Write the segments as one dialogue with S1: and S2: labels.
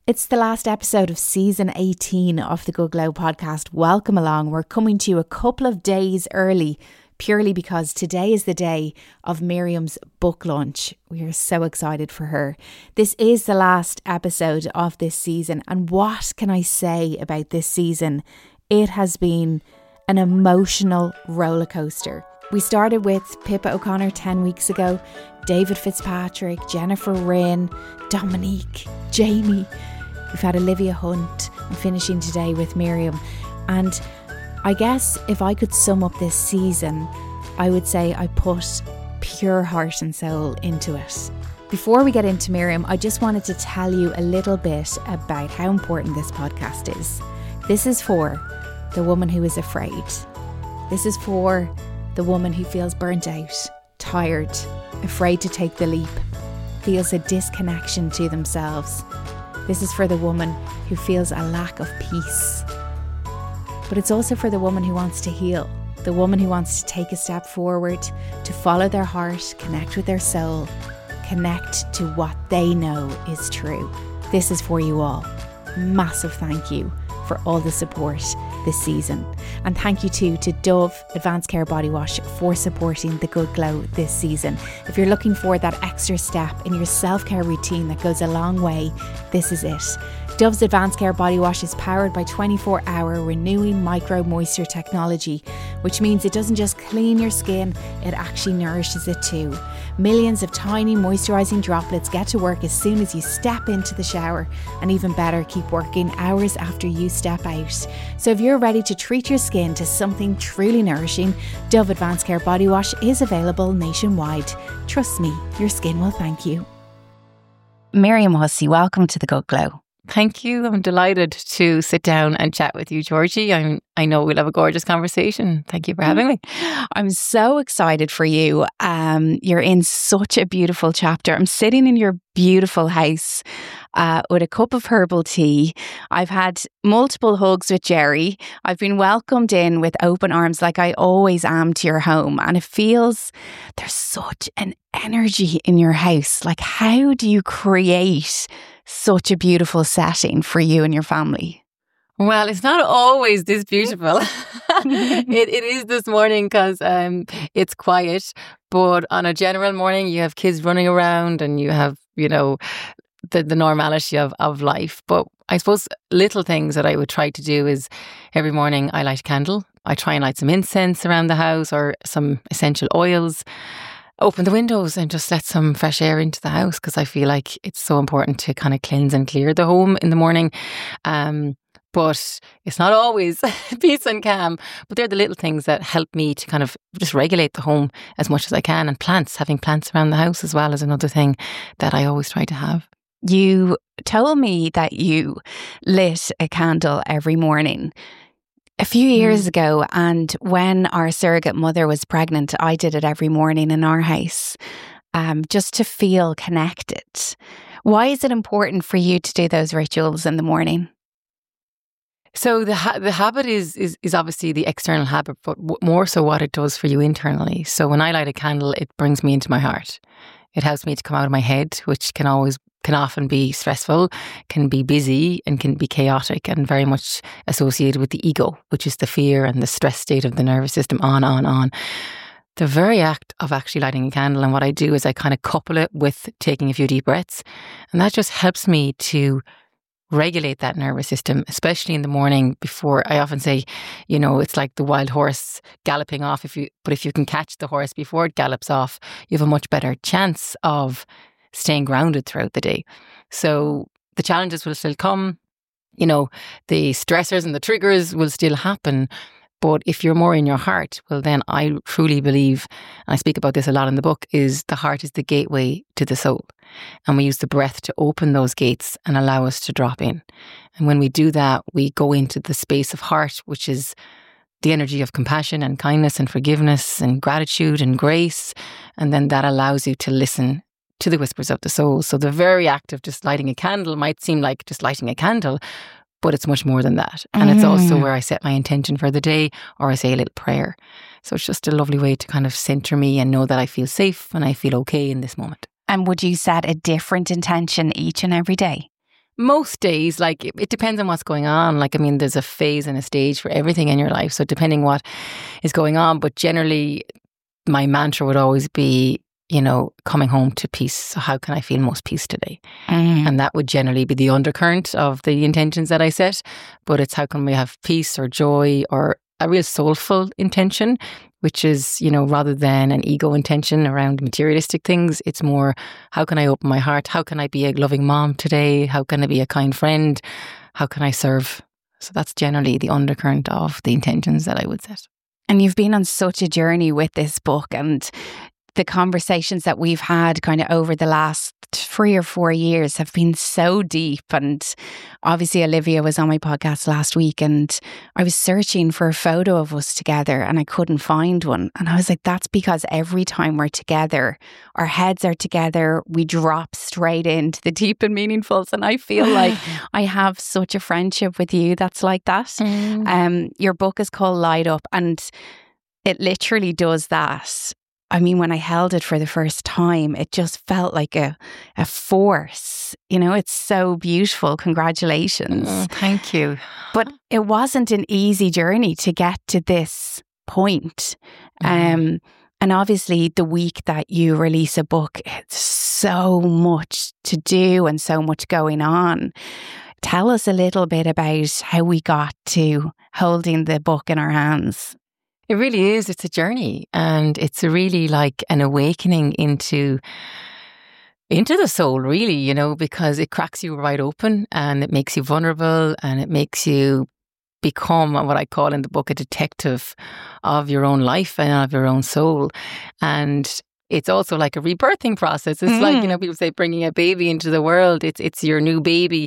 S1: It's the last episode of season 18 of the Good Glow podcast. Welcome along. We're coming to you a couple of days early, purely because today is the day of Miriam's book launch. We are so excited for her. This is the last episode of this season, and what can I say about this season? It has been an emotional roller coaster. We started with Pippa O'Connor 10 weeks ago, David Fitzpatrick, Jennifer Wren, Dominique, Jamie. We've had Olivia Hunt and finishing today with Miriam. And I guess if I could sum up this season, I would say I put pure heart and soul into it. Before we get into Miriam, I just wanted to tell you a little bit about how important this podcast is. This is for the woman who is afraid. This is for the woman who feels burnt out, tired, afraid to take the leap, feels a disconnection to themselves. This is for the woman who feels a lack of peace. But it's also for the woman who wants to heal, the woman who wants to take a step forward, to follow their heart, connect with their soul, connect to what they know is true. This is for you all. Massive thank you for all the support this season. And thank you too to Dove Advanced Care Body Wash for supporting the Good Glow this season. If you're looking for that extra step in your self-care routine that goes a long way, this is it. Dove's Advanced Care Body Wash is powered by 24-hour renewing micro moisture technology, which means it doesn't just clean your skin, it actually nourishes it too. Millions of tiny moisturising droplets get to work as soon as you step into the shower, and even better, keep working hours after you step out. So if you're ready to treat your skin to something truly nourishing, Dove Advanced Care Body Wash is available nationwide. Trust me, your skin will thank you. Miriam Hussey, welcome to the Good Glow.
S2: Thank you. I'm delighted to sit down and chat with you, Georgie. I know we'll have a gorgeous conversation. Thank you for having me.
S1: I'm so excited for you. You're in such a beautiful chapter. I'm sitting in your beautiful house with a cup of herbal tea. I've had multiple hugs with Jerry. I've been welcomed in with open arms like I always am to your home. And it feels there's such an energy in your house. Like, how do you create such a beautiful setting for you and your family?
S2: Well, it's not always this beautiful. It is this morning because it's quiet. But on a general morning, you have kids running around and you have, the normality of life. But I suppose little things that I would try to do is every morning I light a candle. I try and light some incense around the house or some essential oils. Open the windows and just let some fresh air into the house because I feel like it's so important to kind of cleanse and clear the home in the morning. But it's not always peace and calm. But they're the little things that help me to kind of just regulate the home as much as I can. And having plants around the house as well is another thing that I always try to have.
S1: You told me that you lit a candle every morning a few years ago, and when our surrogate mother was pregnant, I did it every morning in our house, just to feel connected. Why is it important for you to do those rituals in the morning?
S2: So the habit is obviously the external habit, but more so what it does for you internally. So when I light a candle, it brings me into my heart. It helps me to come out of my head, which can often be stressful, can be busy and can be chaotic and very much associated with the ego, which is the fear and the stress state of the nervous system, on. The very act of actually lighting a candle, and what I do is I kind of couple it with taking a few deep breaths. And that just helps me to regulate that nervous system, especially in the morning before. I often say, it's like the wild horse galloping off. But if you can catch the horse before it gallops off, you have a much better chance of staying grounded throughout the day. So the challenges will still come, the stressors and the triggers will still happen. But if you're more in your heart, well, then I truly believe, and I speak about this a lot in the book, is the heart is the gateway to the soul. And we use the breath to open those gates and allow us to drop in. And when we do that, we go into the space of heart, which is the energy of compassion and kindness and forgiveness and gratitude and grace. And then that allows you to listen to the whispers of the soul. So the very act of just lighting a candle might seem like just lighting a candle, but it's much more than that. And it's also where I set my intention for the day, or I say a little prayer. So it's just a lovely way to kind of center me and know that I feel safe and I feel okay in this moment.
S1: And would you set a different intention each and every day?
S2: most days, like it depends on what's going on. Like, I mean, there's a phase and a stage for everything in your life. So depending what is going on, but generally my mantra would always be, coming home to peace. So how can I feel most peace today? And that would generally be the undercurrent of the intentions that I set. But it's how can we have peace or joy or a real soulful intention, which is, rather than an ego intention around materialistic things, it's more, how can I open my heart? How can I be a loving mom today? How can I be a kind friend? How can I serve? So that's generally the undercurrent of the intentions that I would set.
S1: And you've been on such a journey with this book, and the conversations that we've had kind of over the last 3 or 4 years have been so deep. And obviously Olivia was on my podcast last week, and I was searching for a photo of us together and I couldn't find one. And I was like, that's because every time we're together, our heads are together, we drop straight into the deep and meaningfuls. And I feel like I have such a friendship with you that's like that. Your book is called Light Up, and it literally does that. I mean, when I held it for the first time, it just felt like a force. It's so beautiful. Congratulations.
S2: Thank you.
S1: But it wasn't an easy journey to get to this point. And obviously the week that you release a book, it's so much to do and so much going on. Tell us a little bit about how we got to holding the book in our hands.
S2: It really is. It's a journey, and it's really like an awakening into the soul, really, because it cracks you right open and it makes you vulnerable and it makes you become what I call in the book a detective of your own life and of your own soul. And it's also like a rebirthing process. It's like, people say bringing a baby into the world. It's your new baby.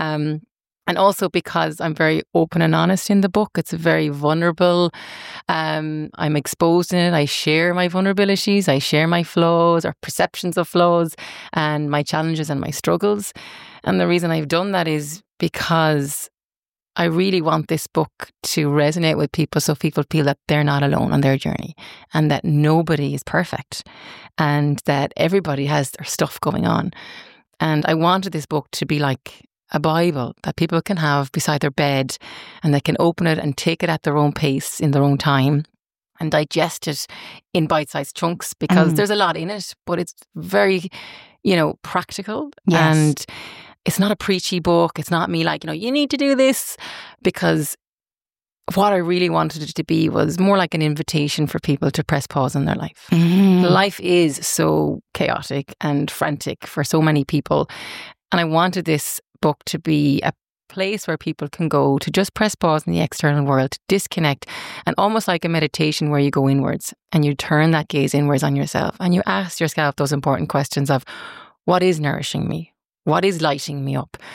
S2: And also because I'm very open and honest in the book. It's very vulnerable. I'm exposed in it. I share my vulnerabilities. I share my flaws or perceptions of flaws and my challenges and my struggles. And the reason I've done that is because I really want this book to resonate with people, so people feel that they're not alone on their journey and that nobody is perfect and that everybody has their stuff going on. And I wanted this book to be like a Bible that people can have beside their bed, and they can open it and take it at their own pace in their own time and digest it in bite-sized chunks, because there's a lot in it, but it's very, practical.
S1: Yes.
S2: And it's not a preachy book. It's not me like, you need to do this, because what I really wanted it to be was more like an invitation for people to press pause in their life. Life is so chaotic and frantic for so many people. And I wanted this book to be a place where people can go to just press pause in the external world, to disconnect, and almost like a meditation where you go inwards and you turn that gaze inwards on yourself and you ask yourself those important questions of what is nourishing me? What is lighting me up?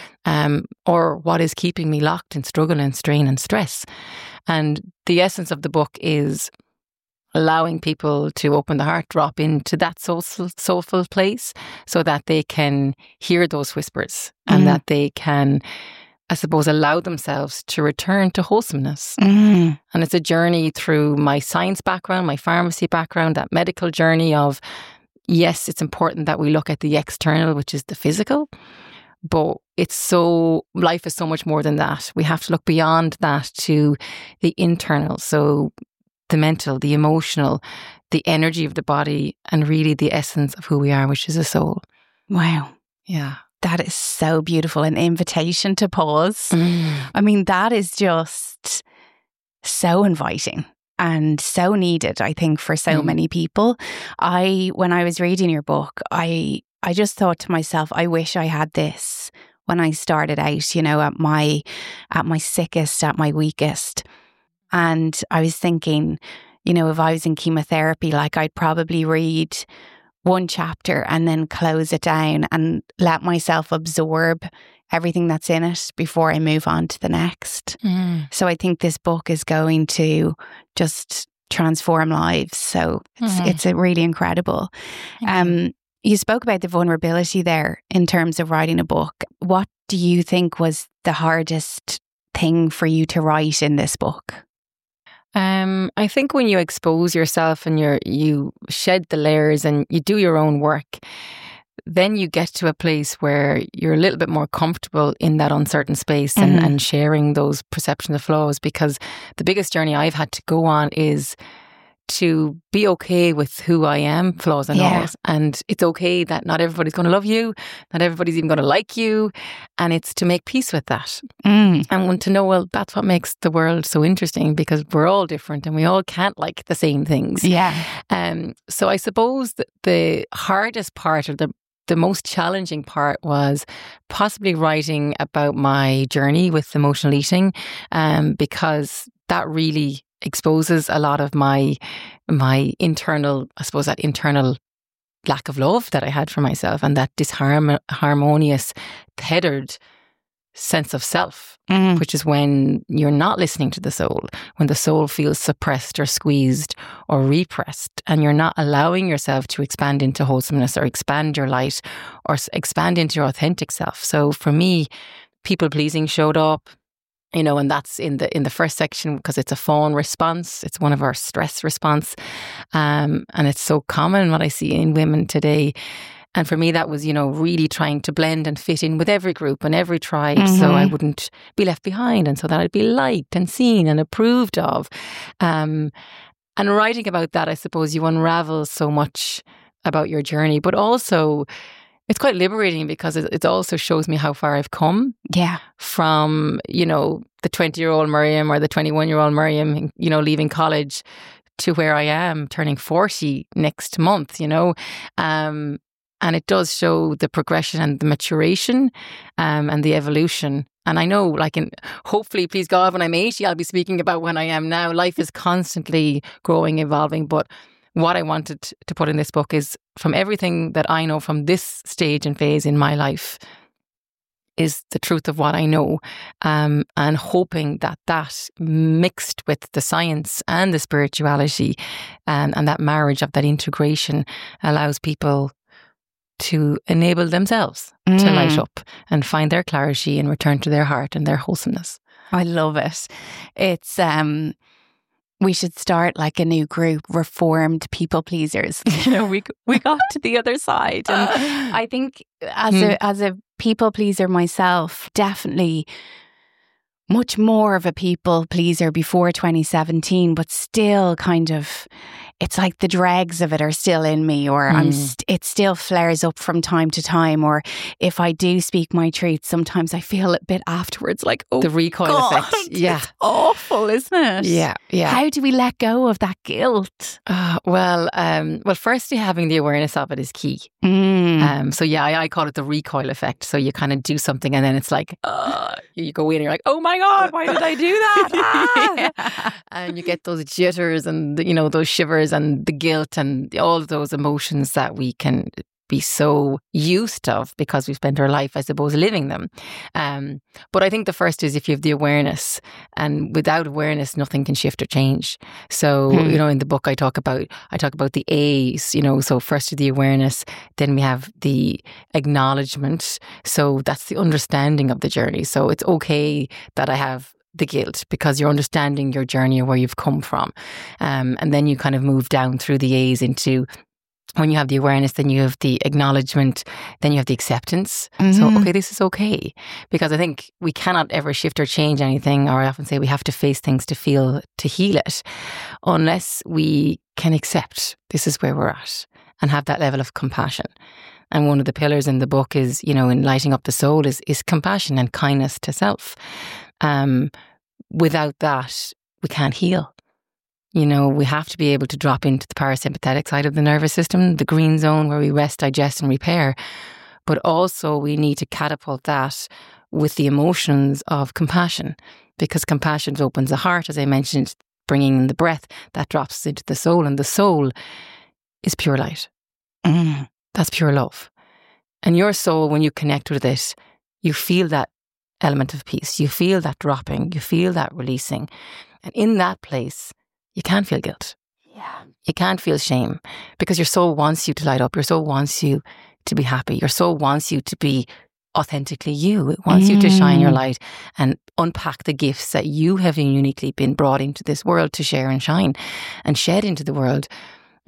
S2: Or what is keeping me locked in struggle and strain and stress? And the essence of the book is allowing people to open the heart, drop into that soulful place so that they can hear those whispers and that they can, I suppose, allow themselves to return to wholesomeness. And it's a journey through my science background, my pharmacy background, that medical journey of, yes, it's important that we look at the external, which is the physical, but life is so much more than that. We have to look beyond that to the internal. So the mental, the emotional, the energy of the body, and really the essence of who we are, which is a soul.
S1: Wow.
S2: Yeah.
S1: That is so beautiful. An invitation to pause. I mean, that is just so inviting and so needed, I think, for so many people. When I was reading your book, I just thought to myself, I wish I had this when I started out, at my sickest, at my weakest. And I was thinking, if I was in chemotherapy, like I'd probably read one chapter and then close it down and let myself absorb everything that's in it before I move on to the next. So I think this book is going to just transform lives. So it's really incredible. You spoke about the vulnerability there in terms of writing a book. What do you think was the hardest thing for you to write in this book?
S2: I think when you expose yourself and you shed the layers and you do your own work, then you get to a place where you're a little bit more comfortable in that uncertain space and sharing those perceptions of flaws, because the biggest journey I've had to go on is to be okay with who I am, flaws and all. And it's okay that not everybody's going to love you, not everybody's even going to like you. And it's to make peace with that. And to know, well, that's what makes the world so interesting, because we're all different and we all can't like the same things. So I suppose that the hardest part, or the most challenging part, was possibly writing about my journey with emotional eating, because that really exposes a lot of my internal, I suppose, that internal lack of love that I had for myself, and that disharmonious, tethered sense of self, which is when you're not listening to the soul, when the soul feels suppressed or squeezed or repressed, and you're not allowing yourself to expand into wholesomeness or expand your light or expand into your authentic self. So for me, people pleasing showed up. And that's in the first section, because it's a fawn response. It's one of our stress response. And it's so common what I see in women today. And for me, that was, really trying to blend and fit in with every group and every tribe, so I wouldn't be left behind, and so that I'd be liked and seen and approved of. And writing about that, I suppose you unravel so much about your journey, but also it's quite liberating, because it also shows me how far I've come. From, the 20-year-old Miriam or the 21-year-old Miriam, leaving college, to where I am turning 40 next month, and it does show the progression and the maturation and the evolution. And I know, hopefully, please God, when I'm 80, I'll be speaking about when I am now. Life is constantly growing, evolving, but what I wanted to put in this book is, from everything that I know from this stage and phase in my life, is the truth of what I know, and hoping that mixed with the science and the spirituality, and that marriage of that integration, allows people to enable themselves to light up and find their clarity and return to their heart and their wholesomeness.
S1: I love it. It's we should start like a new group, reformed people pleasers. We got to the other side, and I think as a people pleaser myself, definitely much more of a people pleaser before 2017, but still kind of, it's like the dregs of it are still in me, or it still flares up from time to time. Or if I do speak my truth, sometimes I feel a bit afterwards like, oh,
S2: the recoil effect.
S1: It's awful, isn't it?
S2: Yeah.
S1: How do we let go of that guilt?
S2: Well, firstly, having the awareness of it is key. I call it the recoil effect. So you kind of do something, and then it's like, you go in and you're like, oh my God, why did I do that? And you get those jitters and, those shivers and the guilt and all of those emotions that we can be so used of because we've spent our life, I suppose, living them. But I think the first is if you have the awareness, and without awareness, nothing can shift or change. So, in the book I talk about the A's, so first the awareness, then we have the acknowledgement. So that's the understanding of the journey. So it's okay that I have the guilt, because you're understanding your journey and where you've come from. And then you kind of move down through the A's into, when you have the awareness, then you have the acknowledgement, then you have the acceptance. So, okay, this is okay. Because I think we cannot ever shift or change anything, or I often say we have to face things to heal it, unless we can accept this is where we're at and have that level of compassion. And one of the pillars in the book is, in lighting up the soul is compassion and kindness to self. Without that, we can't heal. We have to be able to drop into the parasympathetic side of the nervous system, the green zone where we rest, digest and repair. But also we need to catapult that with the emotions of compassion, because compassion opens the heart, as I mentioned, bringing in the breath that drops into the soul, and the soul is pure light. That's pure love. And your soul, when you connect with it, you feel that element of peace. You feel that dropping. You feel that releasing. And in that place, you can't feel guilt.
S1: Yeah.
S2: You can't feel shame, because your soul wants you to light up. Your soul wants you to be happy. Your soul wants you to be authentically you. It wants you to shine your light and unpack the gifts that you have uniquely been brought into this world to share and shine and shed into the world.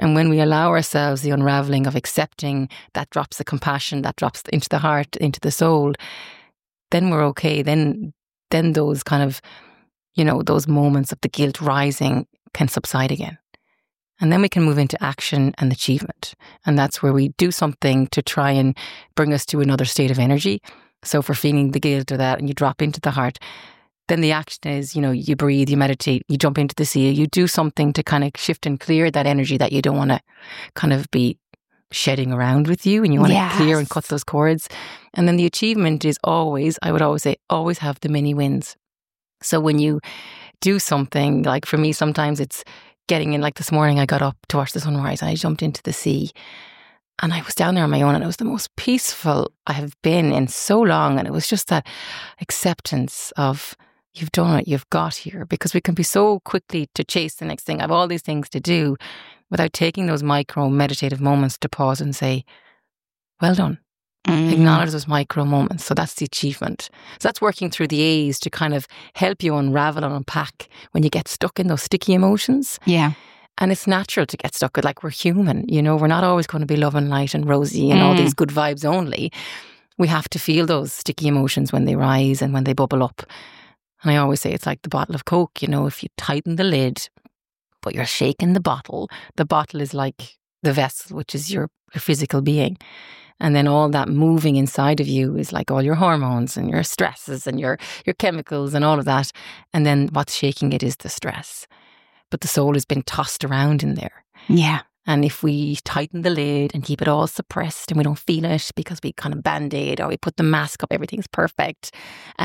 S2: And when we allow ourselves the unraveling of accepting, that drops the compassion, that drops into the heart, into the soul, then we're okay. Then those kind of, those moments of the guilt rising can subside again. And then we can move into action and achievement. And that's where we do something to try and bring us to another state of energy. So if we're feeling the guilt or that and you drop into the heart, then the action is, you breathe, you meditate, you jump into the sea, you do something to kind of shift and clear that energy that you don't want to kind of be shedding around with you, and you want to clear and cut those cords. And then the achievement is always, I would always say, always have the mini wins. So when you do something, like for me, sometimes it's getting in, like this morning, I got up to watch the sunrise and I jumped into the sea. And I was down there on my own, and it was the most peaceful I have been in so long. And it was just that acceptance of, you've done it, you've got here. Because we can be so quickly to chase the next thing. I have all these things to do without taking those micro meditative moments to pause and say, well done. Acknowledge those micro moments. So that's the achievement. So that's working through the A's to kind of help you unravel and unpack when you get stuck in those sticky emotions.
S1: Yeah.
S2: And it's natural to get stuck with, like, we're human, we're not always going to be love and light and rosy and all these good vibes only. We have to feel those sticky emotions when they rise and when they bubble up. And I always say it's like the bottle of Coke, if you tighten the lid, but you're shaking the bottle is like the vessel, which is your physical being. And then all that moving inside of you is like all your hormones and your stresses and your chemicals and all of that. And then what's shaking it is the stress. But the soul has been tossed around in there.
S1: Yeah.
S2: And if we tighten the lid and keep it all suppressed and we don't feel it because we kind of band-aid or we put the mask up, everything's perfect,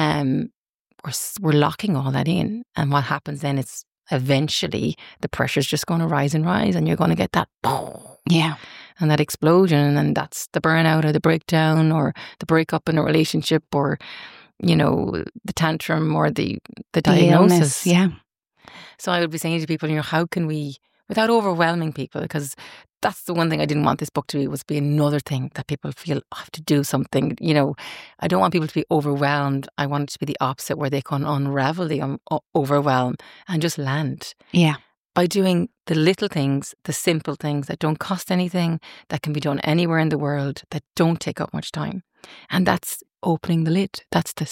S2: we're locking all that in. And what happens then is eventually the pressure's just going to rise and rise, and you're going to get that boom.
S1: Yeah.
S2: And that explosion, and that's the burnout or the breakdown or the breakup in a relationship, or, the tantrum or the diagnosis.
S1: Illness, yeah.
S2: So I would be saying to people, how can we, without overwhelming people, because that's the one thing I didn't want this book to be, was be another thing that people feel, I have to do something. I don't want people to be overwhelmed. I want it to be the opposite, where they can unravel the overwhelm and just land.
S1: Yeah.
S2: By doing the little things, the simple things that don't cost anything, that can be done anywhere in the world, that don't take up much time. And that's opening the lid. That's the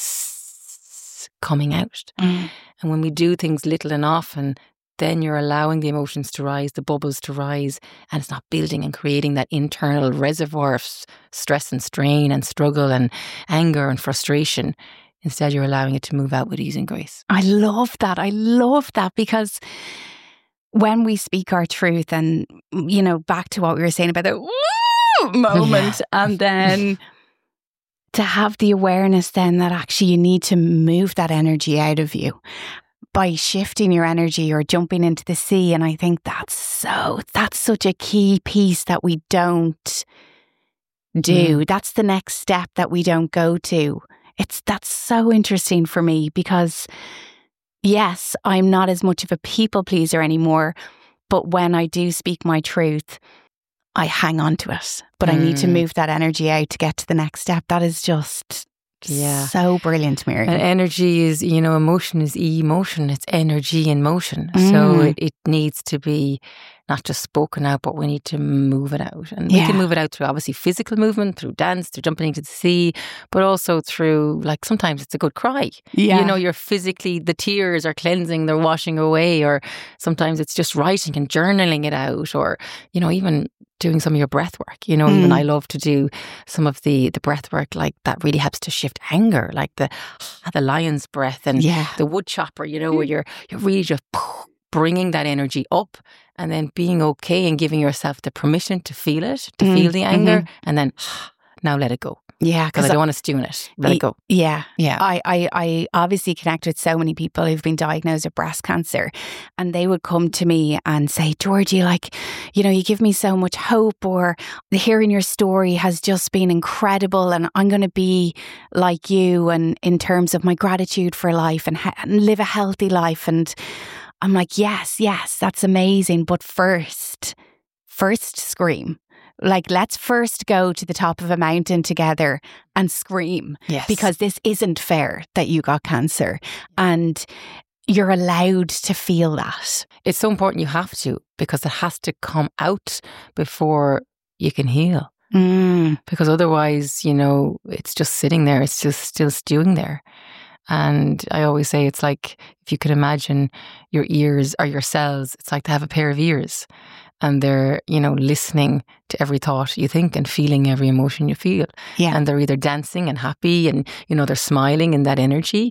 S2: coming out. And when we do things little and often, then you're allowing the emotions to rise, the bubbles to rise, and it's not building and creating that internal reservoir of stress and strain and struggle and anger and frustration. Instead, you're allowing it to move out with ease and grace.
S1: I love that, because when we speak our truth, and, back to what we were saying about the moment, and then to have the awareness then that actually you need to move that energy out of you by shifting your energy or jumping into the sea. And I think that's such a key piece that we don't do. That's the next step that we don't go to. That's so interesting for me, because yes, I'm not as much of a people pleaser anymore, but when I do speak my truth, I hang on to it. But I need to move that energy out to get to the next step. That is just so brilliant, Miriam.
S2: And energy is, emotion is emotion. It's energy in motion. So it needs to be not just spoken out, but we need to move it out. And we can move it out through, obviously, physical movement, through dance, through jumping into the sea, but also through, like, sometimes it's a good cry.
S1: Yeah.
S2: You're physically, the tears are cleansing, they're washing away, or sometimes it's just writing and journaling it out, or, even doing some of your breath work. Even I love to do some of the breath work, like that really helps to shift anger, like the lion's breath and the wood chopper, where you're really just bringing that energy up and then being okay and giving yourself the permission to feel it, to feel the anger, and then now let it go.
S1: Yeah,
S2: because I don't want to stew in it. Let it go.
S1: Yeah.
S2: Yeah.
S1: I obviously connect with so many people who've been diagnosed with breast cancer, and they would come to me and say, Georgie, you give me so much hope, or hearing your story has just been incredible, and I'm going to be like you, and in terms of my gratitude for life and live a healthy life. And I'm like, yes, that's amazing. But first scream. Let's first go to the top of a mountain together and scream.
S2: Yes.
S1: Because this isn't fair that you got cancer. And you're allowed to feel that.
S2: It's so important, you have to, because it has to come out before you can heal. Because otherwise, it's just sitting there. It's just still stewing there. And I always say it's like, if you could imagine your ears or your cells, it's like to have a pair of ears. And they're, listening to every thought you think and feeling every emotion you feel.
S1: Yeah.
S2: And they're either dancing and happy and, they're smiling in that energy,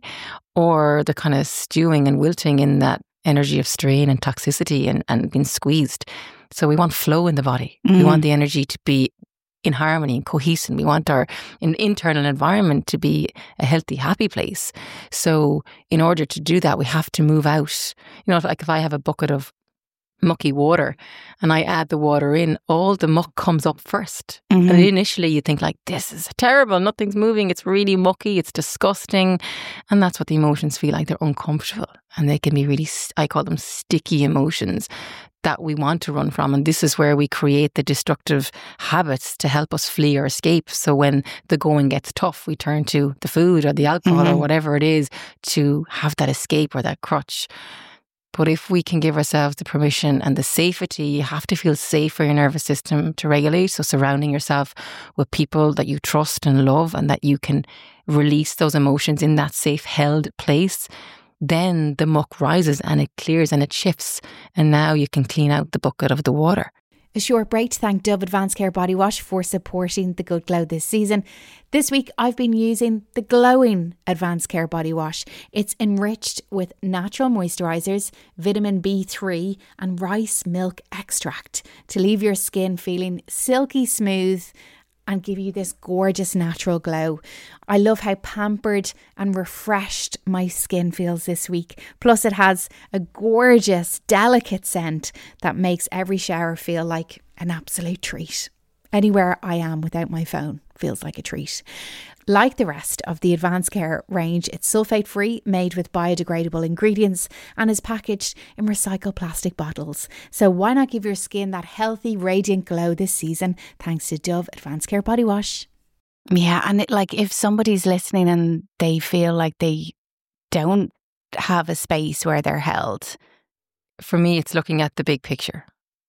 S2: or they're kind of stewing and wilting in that energy of strain and toxicity and being squeezed. So we want flow in the body. We want the energy to be in harmony and cohesion. We want our internal environment to be a healthy, happy place. So in order to do that, we have to move out. Like if I have a bucket of mucky water and I add the water in, all the muck comes up first. And initially you think like, this is terrible, nothing's moving, it's really mucky, it's disgusting. And that's what the emotions feel like. They're uncomfortable and they can be really, I call them sticky emotions that we want to run from. And this is where we create the destructive habits to help us flee or escape. So when the going gets tough, we turn to the food or the alcohol or whatever it is to have that escape or that crutch. But if we can give ourselves the permission and the safety, you have to feel safe for your nervous system to regulate. So surrounding yourself with people that you trust and love and that you can release those emotions in that safe held place, then the muck rises and it clears and it shifts. And now you can clean out the bucket of the water.
S1: A short break to thank Dove Advanced Care Body Wash for supporting the Good Glow this season. This week I've been using the Glowing Advanced Care Body Wash. It's enriched with natural moisturisers, vitamin B3 and rice milk extract to leave your skin feeling silky smooth and give you this gorgeous natural glow. I love how pampered and refreshed my skin feels this week. Plus it has a gorgeous, delicate scent that makes every shower feel like an absolute treat. Anywhere I am without my phone feels like a treat. Like the rest of the Advanced Care range, it's sulfate-free, made with biodegradable ingredients and is packaged in recycled plastic bottles. So why not give your skin that healthy, radiant glow this season thanks to Dove Advanced Care Body Wash? Yeah, and if somebody's listening and they feel like they don't have a space where they're held.
S2: For me, it's looking at the big picture.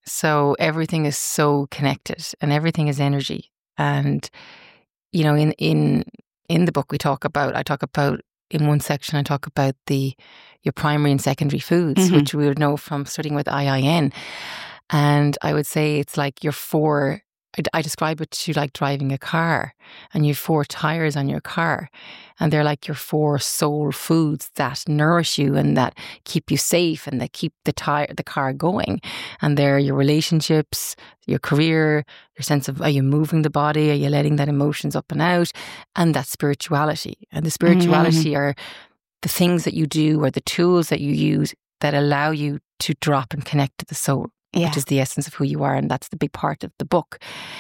S2: So everything is so connected and everything is energy. And in the book I talk about in one section, I talk about your primary and secondary foods, which we would know from studying with IIN. And I would say it's like I describe it to like driving a car, and you have 4 tires on your car, and they're like your 4 soul foods that nourish you and that keep you safe and that keep the car going. And they're your relationships, your career, your sense of, are you moving the body? Are you letting that emotions up and out? And that spirituality. And the spirituality are the things that you do or the tools that you use that allow you to drop and connect to the soul.
S1: Yeah.
S2: Which is the essence of who you are. And that's the big part of the book.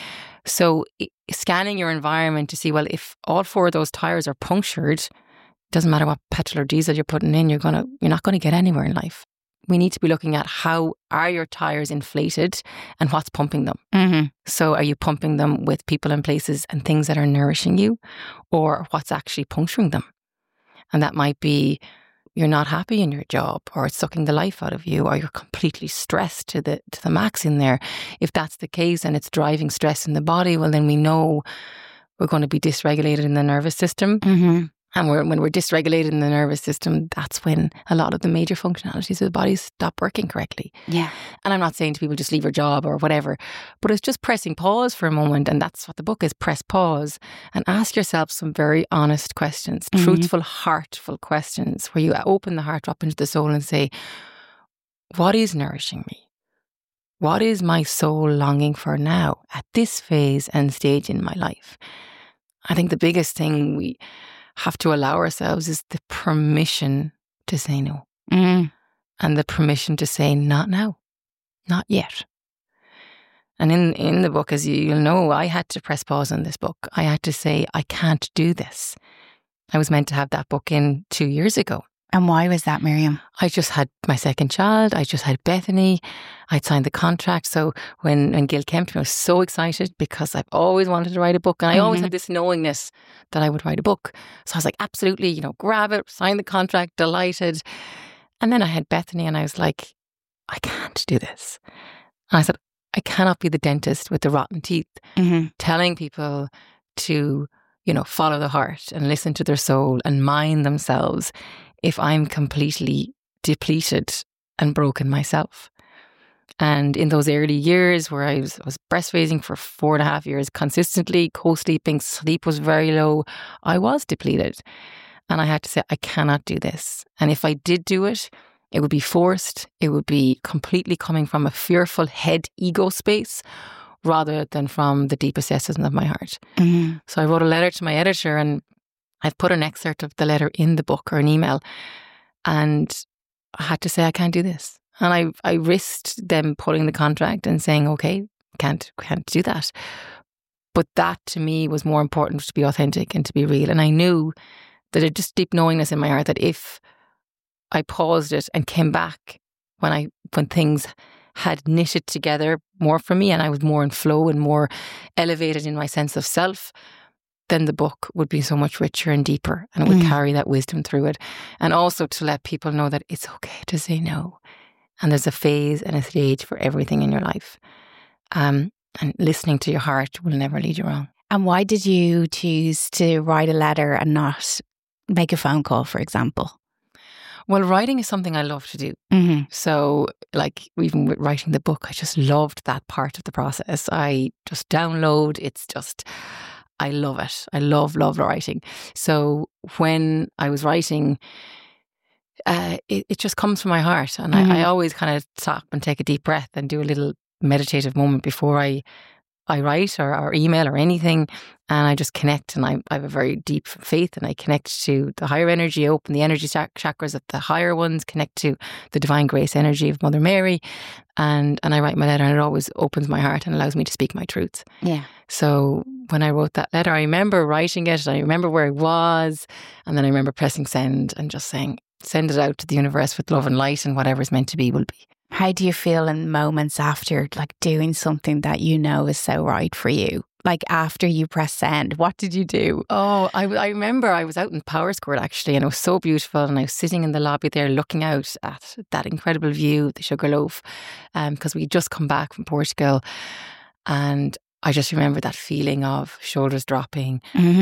S2: So scanning your environment to see, well, if all 4 of those tires are punctured, it doesn't matter what petrol or diesel you're putting in, you're not going to get anywhere in life. We need to be looking at how are your tires inflated and what's pumping them. So are you pumping them with people and places and things that are nourishing you, or what's actually puncturing them? And that might be you're not happy in your job, or it's sucking the life out of you, or you're completely stressed to the max in there. If that's the case and it's driving stress in the body, well, then we know we're going to be dysregulated in the nervous system. And when we're dysregulated in the nervous system, that's when a lot of the major functionalities of the body stop working correctly.
S1: Yeah.
S2: And I'm not saying to people just leave your job or whatever, but it's just pressing pause for a moment. And that's what the book is, press pause and ask yourself some very honest questions, truthful, heartful questions, where you open the heart up into the soul and say, what is nourishing me? What is my soul longing for now at this phase and stage in my life? I think the biggest thing we have to allow ourselves is the permission to say no. And the permission to say not now, not yet. And in the book, as you'll know, I had to press pause on this book. I had to say, I can't do this. I was meant to have that book in 2 years ago.
S1: And why was that, Miriam?
S2: I just had my second child. I just had Bethany. I'd signed the contract. So when Gil came to me, I was so excited because I've always wanted to write a book. And I always had this knowingness that I would write a book. So I was like, absolutely, grab it, sign the contract, delighted. And then I had Bethany and I was like, I can't do this. And I said, I cannot be the dentist with the rotten teeth, telling people to, follow the heart and listen to their soul and mind themselves if I'm completely depleted and broken myself. And in those early years where I was breastfeeding for 4.5 years consistently, co-sleeping, sleep was very low, I was depleted. And I had to say, I cannot do this. And if I did do it, it would be forced. It would be completely coming from a fearful head ego space rather than from the deepest essence of my heart. So I wrote a letter to my editor, and I've put an excerpt of the letter in the book, or an email. And I had to say, I can't do this. And I risked them pulling the contract and saying, okay, can't do that. But that to me was more important, to be authentic and to be real. And I knew that it just deep knowingness in my heart that if I paused it and came back when things had knitted together more for me and I was more in flow and more elevated in my sense of self, then the book would be so much richer and deeper, and it would carry that wisdom through it. And also to let people know that it's okay to say no. And there's a phase and a stage for everything in your life. And listening to your heart will never lead you wrong.
S1: And why did you choose to write a letter and not make a phone call, for example?
S2: Well, writing is something I love to do. So even with writing the book, I just loved that part of the process. I just download. I love it. I love writing. So when I was writing, it just comes from my heart. And I always kind of stop and take a deep breath and do a little meditative moment before I write or email or anything. And I just connect, and I have a very deep faith, and I connect to the higher energy, open the energy chakras of the higher ones, connect to the divine grace energy of Mother Mary. And I write my letter, and it always opens my heart and allows me to speak my truth.
S1: Yeah.
S2: So when I wrote that letter, I remember writing it, and I remember where it was. And then I remember pressing send and just saying, send it out to the universe with love and light, and whatever's meant to be will be.
S1: How do you feel in moments after doing something that you know is so right for you? After you press send, what did you do?
S2: Oh, I remember I was out in Powerscourt actually, and it was so beautiful, and I was sitting in the lobby there looking out at that incredible view, the Sugarloaf, because we'd just come back from Portugal. And I just remember that feeling of shoulders dropping,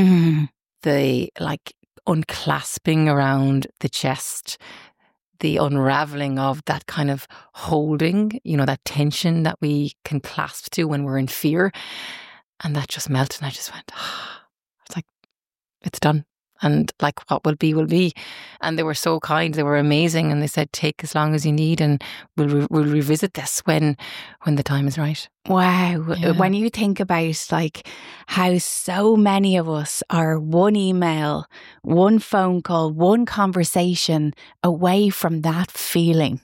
S2: the unclasping around the chest, the unraveling of that kind of holding, that tension that we can clasp to when we're in fear. And that just melted, and I just went, it's like, it's done. And what will be, will be. And they were so kind, they were amazing. And they said, take as long as you need, and we'll revisit this when the time is right.
S1: Wow.
S2: Yeah.
S1: When you think about how so many of us are one email, one phone call, one conversation away from that feeling.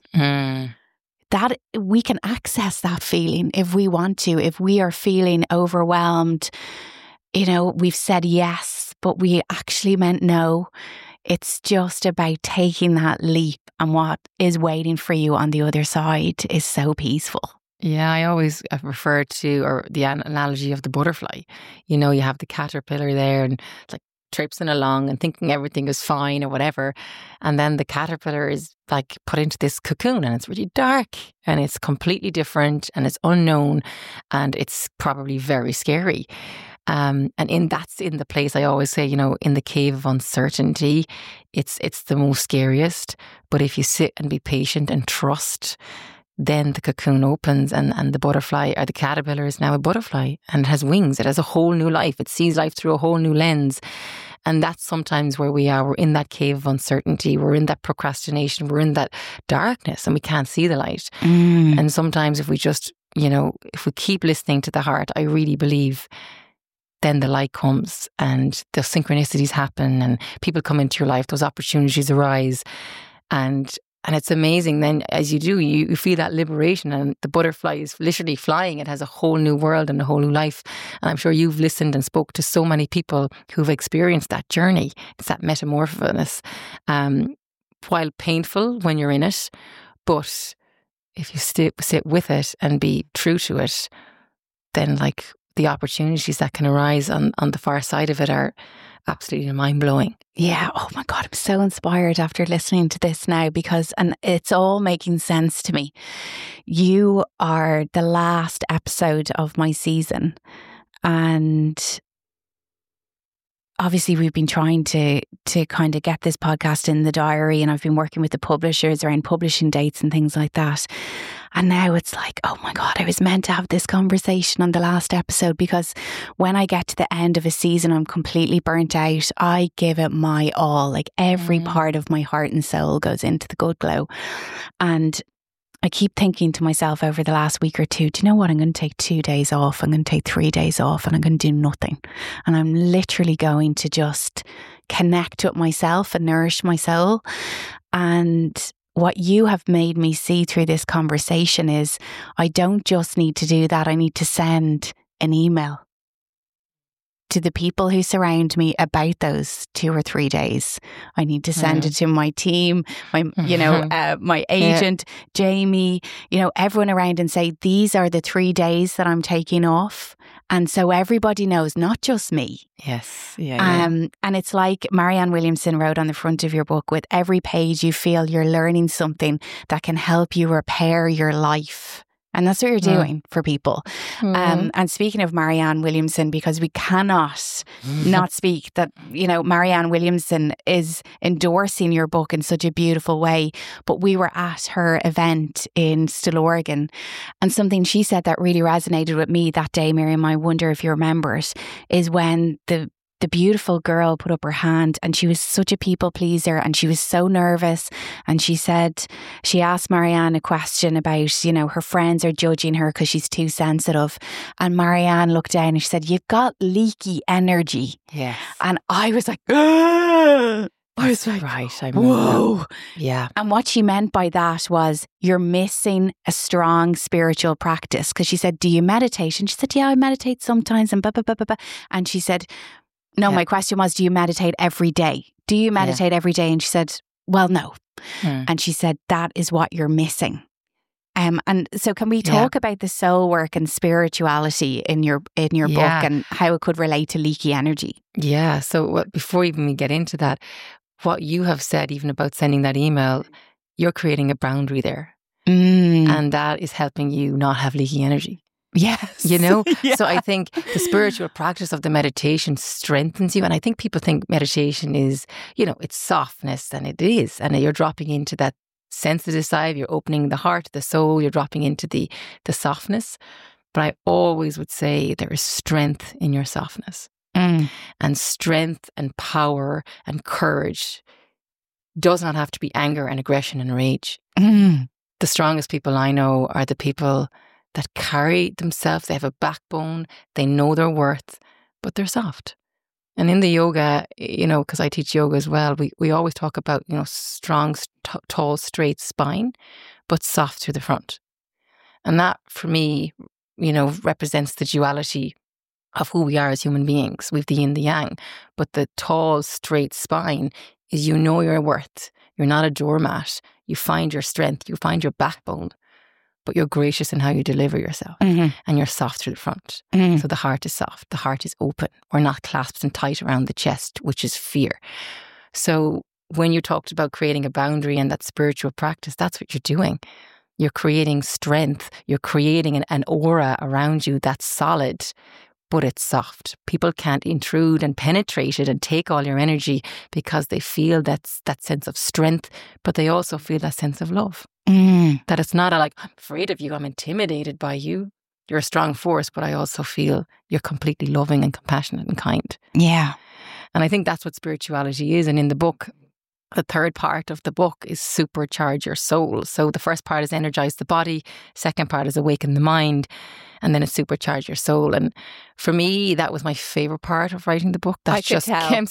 S1: That we can access that feeling if we want to, if we are feeling overwhelmed. We've said yes, but we actually meant no. It's just about taking that leap, and what is waiting for you on the other side is so peaceful.
S2: Yeah, I've referred to the analogy of the butterfly. You have the caterpillar there, and it's traipsing along and thinking everything is fine or whatever. And then the caterpillar is put into this cocoon, and it's really dark, and it's completely different, and it's unknown, and it's probably very scary. And that's in the place, I always say, in the cave of uncertainty, it's the most scariest. But if you sit and be patient and trust, then the cocoon opens, and the butterfly, or the caterpillar, is now a butterfly, and it has wings. It has a whole new life. It sees life through a whole new lens. And that's sometimes where we are. We're in that cave of uncertainty. We're in that procrastination. We're in that darkness, and we can't see the light. And sometimes if we just, if we keep listening to the heart, I really believe then the light comes, and the synchronicities happen, and people come into your life. Those opportunities arise. And it's amazing then, as you do, you feel that liberation, and the butterfly is literally flying. It has a whole new world and a whole new life. And I'm sure you've listened and spoke to so many people who've experienced that journey. It's that metamorphosis, while painful when you're in it. But if you sit with it and be true to it, then the opportunities that can arise on the far side of it are absolutely mind-blowing.
S1: Yeah. Oh my God, I'm so inspired after listening to this now and it's all making sense to me. You are the last episode of my season, and obviously we've been trying to kind of get this podcast in the diary, and I've been working with the publishers around publishing dates and things like that. And now it's like, oh my God, I was meant to have this conversation on the last episode, because when I get to the end of a season, I'm completely burnt out. I give it my all, like every part of my heart and soul goes into the Good Glow. And I keep thinking to myself over the last week or two, do you know what? I'm going to take 2 days off. I'm going to take 3 days off, and I'm going to do nothing. And I'm literally going to just connect with myself and nourish my soul. And what you have made me see through this conversation is I don't just need to do that. I need to send an email to the people who surround me about those 2 or 3 days. I need to send it to my team, my agent, Jamie, everyone around, and say, these are the 3 days that I'm taking off. And so everybody knows, not just me.
S2: Yes.
S1: And it's like Marianne Williamson wrote on the front of your book, with every page you feel you're learning something that can help you repair your life. And that's what you're doing for people. And speaking of Marianne Williamson, because we cannot not speak that, Marianne Williamson is endorsing your book in such a beautiful way. But we were at her event in Stillorgan, and something she said that really resonated with me that day, Miriam, I wonder if you remember it, is when the beautiful girl put up her hand, and she was such a people pleaser, and she was so nervous. And she asked Marianne a question about, her friends are judging her because she's too sensitive. And Marianne looked down and she said, you've got leaky energy.
S2: Yes.
S1: And I was like, I was like,
S2: right. I
S1: whoa.
S2: Yeah.
S1: And what she meant by that was, you're missing a strong spiritual practice. Because she said, do you meditate? And she said, yeah, I meditate sometimes, and blah, blah, blah, blah, blah. And she said, no, my question was, do you meditate every day? Do you meditate every day? And she said, well, no. And she said, that is what you're missing. And so can we talk about the soul work and spirituality in your book, and how it could relate to leaky energy?
S2: Yeah. So before even we get into that, what you have said, even about sending that email, you're creating a boundary there. And that is helping you not have leaky energy.
S1: Yes.
S2: So I think the spiritual practice of the meditation strengthens you. And I think people think meditation is, it's softness, and it is. And you're dropping into that sensitive side, you're opening the heart, the soul, you're dropping into the softness. But I always would say there is strength in your softness. And strength and power and courage does not have to be anger and aggression and rage. The strongest people I know are the people that carry themselves. They have a backbone, they know their worth, but they're soft. And in the yoga, because I teach yoga as well, we always talk about, strong, tall, straight spine, but soft through the front. And that, for me, represents the duality of who we are as human beings. We've the yin, the yang. But the tall, straight spine is, your worth. You're not a doormat. You find your strength, you find your backbone. But you're gracious in how you deliver yourself, and you're soft through the front. So the heart is soft, the heart is open. We're not clasped and tight around the chest, which is fear. So when you talked about creating a boundary and that spiritual practice, that's what you're doing. You're creating strength. You're creating an aura around you that's solid, but it's soft. People can't intrude and penetrate it and take all your energy, because they feel that sense of strength, but they also feel that sense of love. That it's not I'm afraid of you, I'm intimidated by you. You're a strong force, but I also feel you're completely loving and compassionate and kind.
S1: Yeah.
S2: And I think that's what spirituality is. And in the book, the third part of the book is supercharge your soul. So the first part is energize the body. Second part is awaken the mind. And then it's supercharge your soul. And for me, that was my favorite part of writing the book.
S1: I could tell.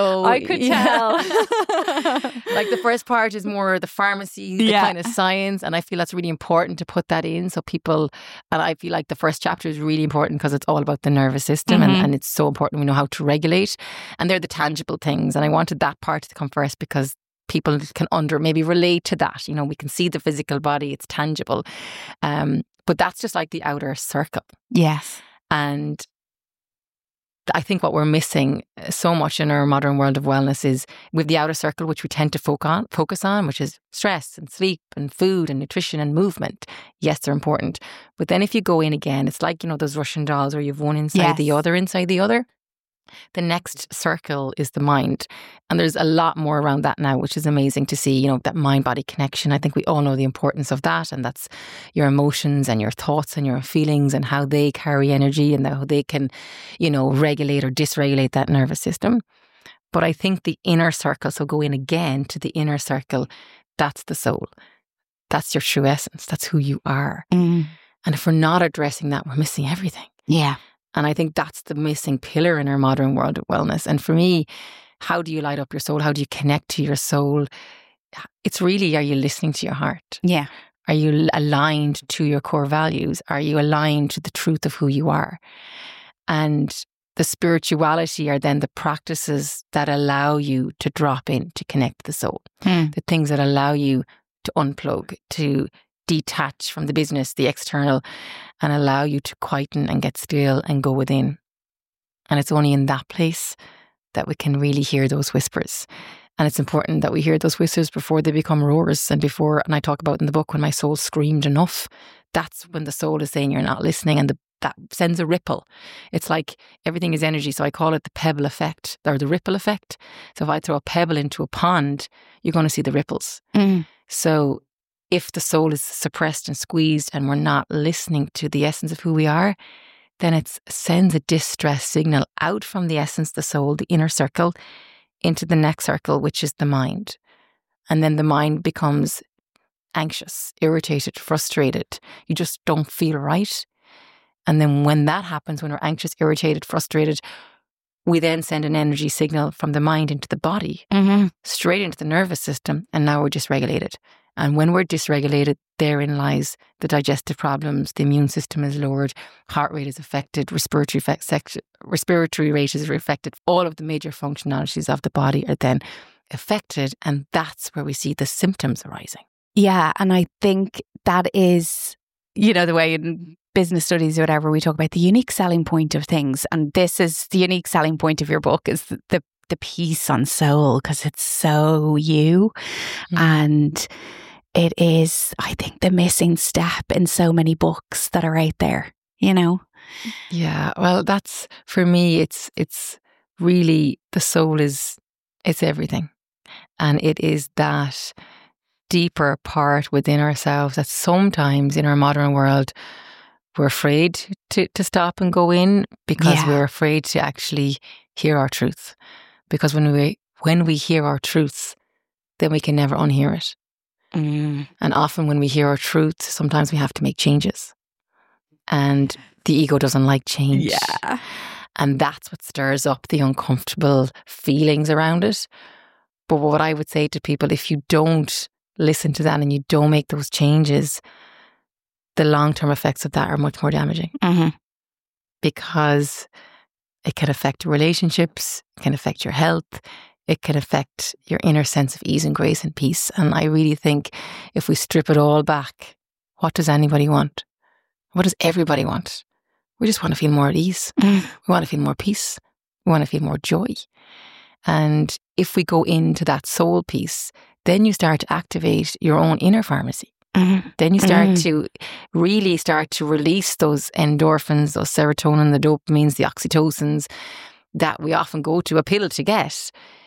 S2: Like the first part is more the pharmacy, the kind of science. And I feel that's really important to put that in. So people, and I feel like the first chapter is really important because it's all about the nervous system, and it's so important we know how to regulate. And they're the tangible things. And I wanted that part to come first because people can maybe relate to that. We can see the physical body, it's tangible. But that's just like the outer circle.
S1: Yes.
S2: And I think what we're missing so much in our modern world of wellness is with the outer circle, which we tend to focus on, which is stress and sleep and food and nutrition and movement. Yes, they're important. But then if you go in again, it's like, those Russian dolls where you've one inside the other, inside the other. The next circle is the mind. And there's a lot more around that now, which is amazing to see, that mind-body connection. I think we all know the importance of that. And that's your emotions and your thoughts and your feelings and how they carry energy and how they can, regulate or dysregulate that nervous system. But I think the inner circle, so go in again to the inner circle, that's the soul. That's your true essence. That's who you are. And if we're not addressing that, we're missing everything.
S1: Yeah.
S2: And I think that's the missing pillar in our modern world of wellness. And for me, how do you light up your soul? How do you connect to your soul? It's really, are you listening to your heart?
S1: Yeah.
S2: Are you aligned to your core values? Are you aligned to the truth of who you are? And the spirituality are then the practices that allow you to drop in, to connect to the soul. The things that allow you to unplug, to detach from the business, the external, and allow you to quieten and get still and go within. And it's only in that place that we can really hear those whispers. And it's important that we hear those whispers before they become roars. And I talk about in the book, when my soul screamed enough, that's when the soul is saying you're not listening, and that sends a ripple. It's like everything is energy. So I call it the pebble effect, or the ripple effect. So if I throw a pebble into a pond, you're going to see the ripples. So if the soul is suppressed and squeezed and we're not listening to the essence of who we are, then it sends a distress signal out from the essence, the soul, the inner circle, into the next circle, which is the mind. And then the mind becomes anxious, irritated, frustrated. You just don't feel right. And then when that happens, when we're anxious, irritated, frustrated, we then send an energy signal from the mind into the body, straight into the nervous system, and now we're dysregulated. And when we're dysregulated, therein lies the digestive problems, the immune system is lowered, heart rate is affected, respiratory rate is affected. All of the major functionalities of the body are then affected, and that's where we see the symptoms arising.
S1: Yeah, and I think that is, the way in business studies or whatever, we talk about the unique selling point of things. And this is the unique selling point of your book, is the piece on soul, because it's so you. And it is, I think, the missing step in so many books that are out there,
S2: Yeah, well, that's, for me, it's really, the soul it's everything. And it is that deeper part within ourselves that sometimes in our modern world, we're afraid to stop and go in, because we're afraid to actually hear our truth. Because when we hear our truths, then we can never unhear it. And often when we hear our truth, sometimes we have to make changes. And the ego doesn't like change.
S1: Yeah.
S2: And that's what stirs up the uncomfortable feelings around it. But what I would say to people, if you don't listen to that and you don't make those changes, the long-term effects of that are much more damaging. Because it can affect relationships, it can affect your health, it can affect your inner sense of ease and grace and peace. And I really think if we strip it all back, what does anybody want? What does everybody want? We just want to feel more at ease. We want to feel more peace. We want to feel more joy. And if we go into that soul piece, then you start to activate your own inner pharmacy. Then you start to really release those endorphins, those serotonin, the dopamines, the oxytocins that we often go to a pill to get.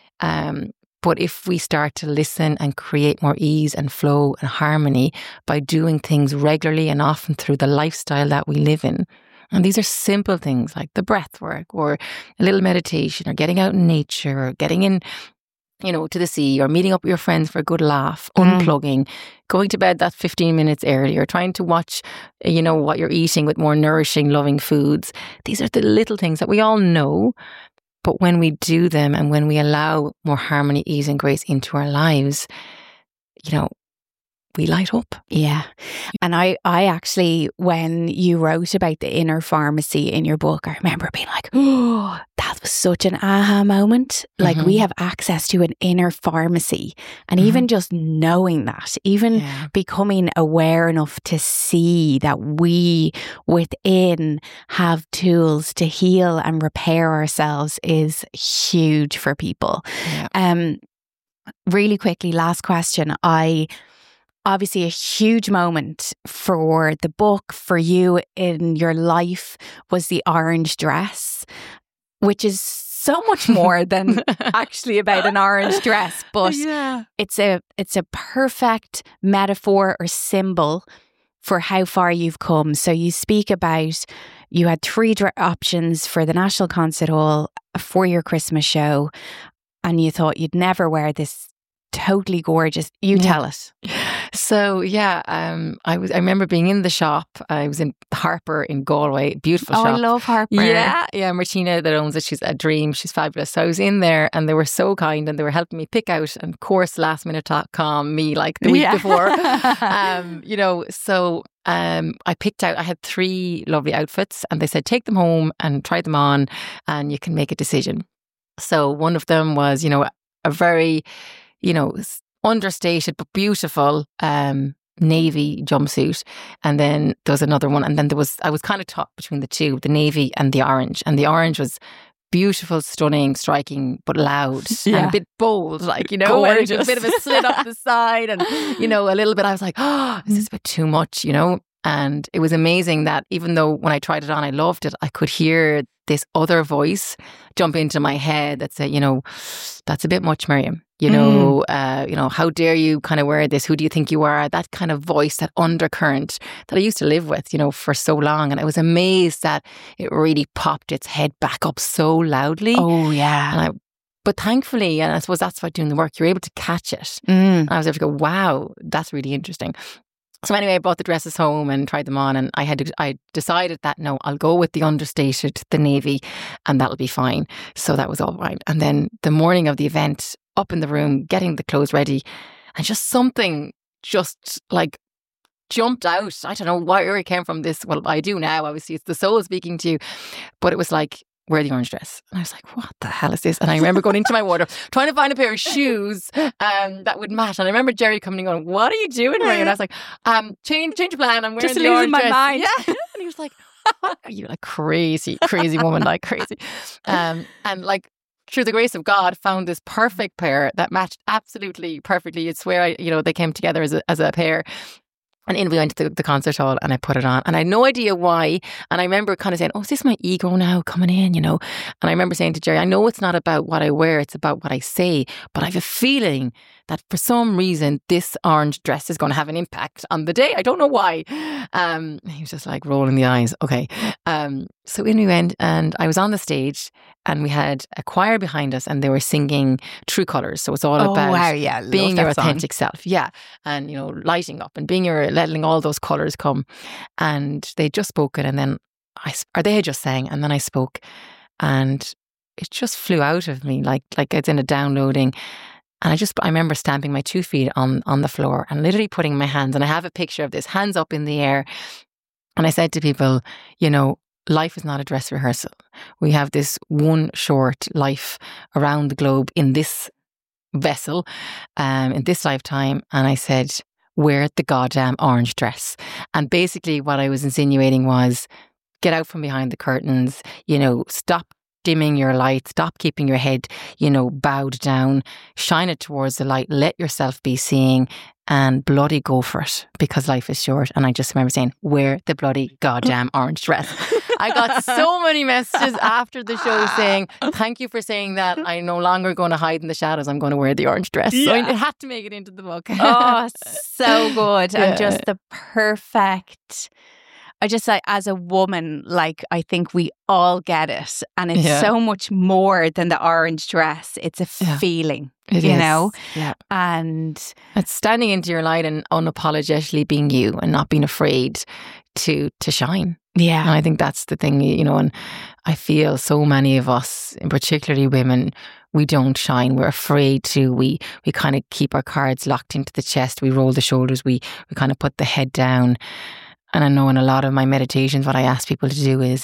S2: But if we start to listen and create more ease and flow and harmony by doing things regularly and often through the lifestyle that we live in, and these are simple things like the breath work or a little meditation or getting out in nature or getting in, to the sea, or meeting up with your friends for a good laugh, unplugging, going to bed that 15 minutes earlier, trying to watch, what you're eating with more nourishing, loving foods. These are the little things that we all know. But when we do them and when we allow more harmony, ease and grace into our lives, we light up.
S1: Yeah. And I actually, when you wrote about the inner pharmacy in your book, I remember being like, oh, that was such an aha moment. Like we have access to an inner pharmacy. And even just knowing that, even becoming aware enough to see that we within have tools to heal and repair ourselves is huge for people. Yeah. Really quickly, last question. Obviously a huge moment for the book, for you in your life, was the orange dress, which is so much more than actually about an orange dress, but it's a perfect metaphor or symbol for how far you've come. So you speak about, you had 3 options for the National Concert Hall for your Christmas show, and you thought you'd never wear this totally gorgeous. You tell us.
S2: So I remember being in the shop. I was in Harper in Galway, beautiful shop.
S1: I love Harper.
S2: Yeah. Martina that owns it, she's a dream. She's fabulous. So I was in there, and they were so kind, and they were helping me pick out, and of course, lastminute.com, me like the week before. I picked out. I had 3 lovely outfits, and they said take them home and try them on, and you can make a decision. So one of them was, a very, understated but beautiful navy jumpsuit, and then there was another one, and then I was kind of taught between the two, the navy and the orange, and was beautiful, stunning, striking, but loud and a bit bold, gorgeous. A bit of a slit up the side, and a little bit. I was like, oh, is this a bit too much, And it was amazing that even though when I tried it on, I loved it, I could hear this other voice jump into my head that said, that's a bit much, Miriam. How dare you kind of wear this? Who do you think you are? That kind of voice, that undercurrent that I used to live with, for so long. And I was amazed that it really popped its head back up so loudly.
S1: Oh, yeah.
S2: But thankfully, and I suppose that's about doing the work, you're able to catch it. And I was able to go, wow, that's really interesting. So anyway, I brought the dresses home and tried them on, and I decided that no, I'll go with the understated, the navy, and that'll be fine. So that was all right. And then the morning of the event, up in the room, getting the clothes ready, and just something just like jumped out. I don't know where it came from. Well, I do now, obviously, it's the soul speaking to you, but it was like, wear the orange dress. And I was like, what the hell is this? And I remember going into my wardrobe, trying to find a pair of shoes that would match. And I remember Jerry coming and going, what are you doing, Ray? And I was like, change your plan. I'm wearing
S1: just
S2: the orange
S1: my
S2: dress.
S1: Mind.
S2: Yeah. And he was like, what are you, like crazy woman, like crazy. And like, through the grace of God, found this perfect pair that matched absolutely perfectly. You'd swear, they came together as a pair. And in we went to the concert hall, and I put it on, and I had no idea why. And I remember kind of saying, oh, is this my ego now coming in, And I remember saying to Jerry, I know it's not about what I wear, it's about what I say. But I have a feeling that for some reason, this orange dress is going to have an impact on the day. I don't know why. He was just like rolling the eyes. Okay. So in we went, and I was on the stage, and we had a choir behind us, and they were singing True Colours. So it's all about being your authentic self. Yeah. And, lighting up and letting all those colours come. And they just spoken, and then they had just sang, and then I spoke, and it just flew out of me like it's in a downloading. And I remember stamping my 2 feet on the floor and literally putting my hands, and I have a picture of this, hands up in the air. And I said to people, life is not a dress rehearsal. We have this one short life around the globe in this vessel, in this lifetime. And I said, wear the goddamn orange dress. And basically what I was insinuating was, get out from behind the curtains, stop dimming your light, stop keeping your head, bowed down, shine it towards the light, let yourself be seeing, and bloody go for it, because life is short. And I just remember saying, wear the bloody goddamn orange dress. I got so many messages after the show saying, thank you for saying that. I'm no longer going to hide in the shadows. I'm going to wear the orange dress. Yeah. So it had to make it into the book.
S1: Oh, so good. Yeah. And just the perfect... I just like, as a woman, like, I think we all get it. And it's so much more than the orange dress. It's a feeling,
S2: it
S1: you
S2: is.
S1: know?
S2: Yeah.
S1: And
S2: it's standing into your light and unapologetically being you and not being afraid to shine.
S1: Yeah.
S2: And I think that's the thing, and I feel so many of us, and particularly women, we don't shine. We're afraid to. We kind of keep our cards locked into the chest. We roll the shoulders. We kind of put the head down. And I know in a lot of my meditations, what I ask people to do is,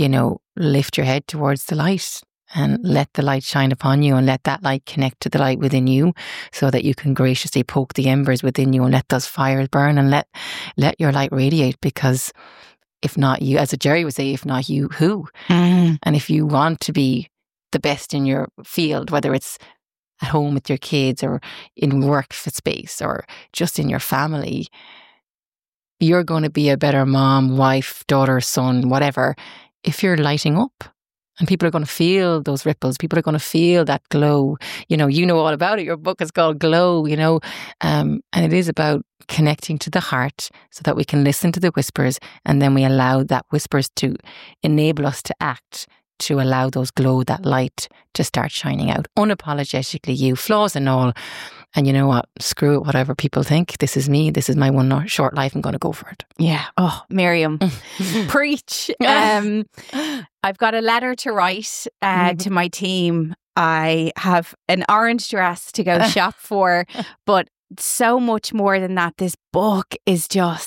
S2: lift your head towards the light and let the light shine upon you, and let that light connect to the light within you, so that you can graciously poke the embers within you and let those fires burn, and let your light radiate. Because if not you, as Jerry would say, if not you, who? And if you want to be the best in your field, whether it's at home with your kids or in work space or just in your family, you're going to be a better mom, wife, daughter, son, whatever, if you're lighting up. And people are going to feel those ripples. People are going to feel that glow. You know all about it. Your book is called Glow, and it is about connecting to the heart so that we can listen to the whispers, and then we allow that whispers to enable us to act, to allow those glow, that light to start shining out. Unapologetically you, flaws and all. And you know what? Screw it, whatever people think. This is me. This is my one short life. I'm going to go for it.
S1: Yeah. Oh, Miriam, preach. I've got a letter to write to my team. I have an orange dress to go shop for, but so much more than that. This book is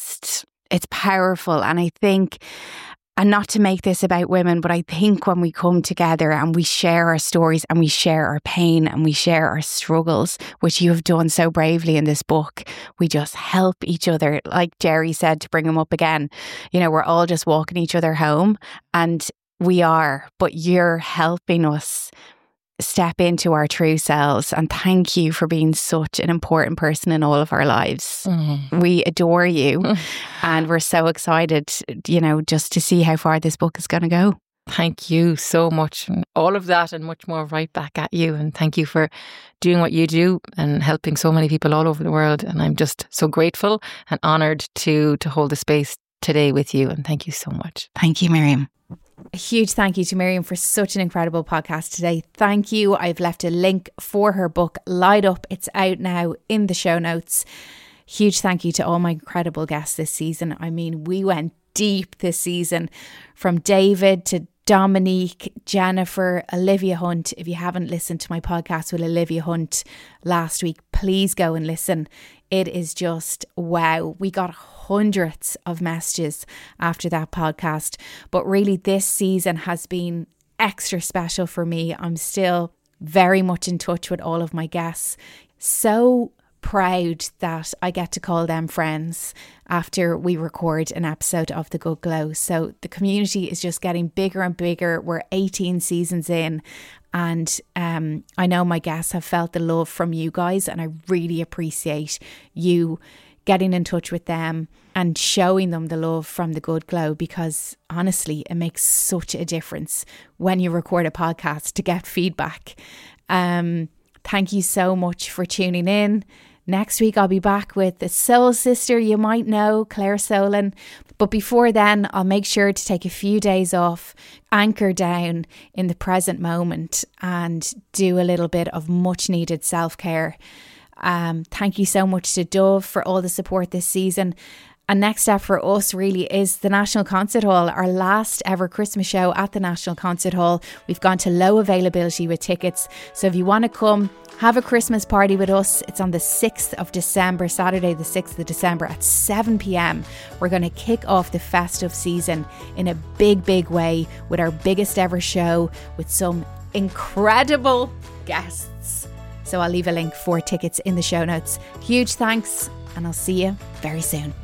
S1: it's powerful. And I think, and not to make this about women, but I think when we come together and we share our stories and we share our pain and we share our struggles, which you have done so bravely in this book, we just help each other. Like Jerry said, to bring him up again, we're all just walking each other home, and we are, but you're helping us step into our true selves. And thank you for being such an important person in all of our lives. We adore you, and we're so excited, just to see how far this book is going to go.
S2: Thank you so much. All of that and much more right back at you. And thank you for doing what you do and helping so many people all over the world. And I'm just so grateful and honoured to hold the space today with you. And thank you so much.
S1: Thank you, Miriam. A huge thank you to Miriam for such an incredible podcast today. Thank you. I've left a link for her book, Light Up. It's out now in the show notes. Huge thank you to all my incredible guests this season. I mean, we went deep this season, from David to Dominique, Jennifer, Olivia Hunt. If you haven't listened to my podcast with Olivia Hunt last week, please go and listen. It is just wow. We got hundreds of messages after that podcast, but really this season has been extra special for me. I'm still very much in touch with all of my guests. So proud that I get to call them friends after we record an episode of The Good Glow. So the community is just getting bigger and bigger. We're 18 seasons in, and I know my guests have felt the love from you guys, and I really appreciate you getting in touch with them and showing them the love from The Good Glow, because honestly, it makes such a difference when you record a podcast to get feedback. Thank you so much for tuning in. Next week, I'll be back with a soul sister you might know, Claire Solon. But before then, I'll make sure to take a few days off, anchor down in the present moment, and do a little bit of much needed self-care. Thank you so much to Dove for all the support this season. And next step for us really is the National Concert Hall, our last ever Christmas show at the National Concert Hall. We've gone to low availability with tickets. So if you want to come, have a Christmas party with us. It's on the 6th of December, Saturday the 6th of December at 7 p.m. We're going to kick off the festive season in a big, big way with our biggest ever show with some incredible guests. So I'll leave a link for tickets in the show notes. Huge thanks, and I'll see you very soon.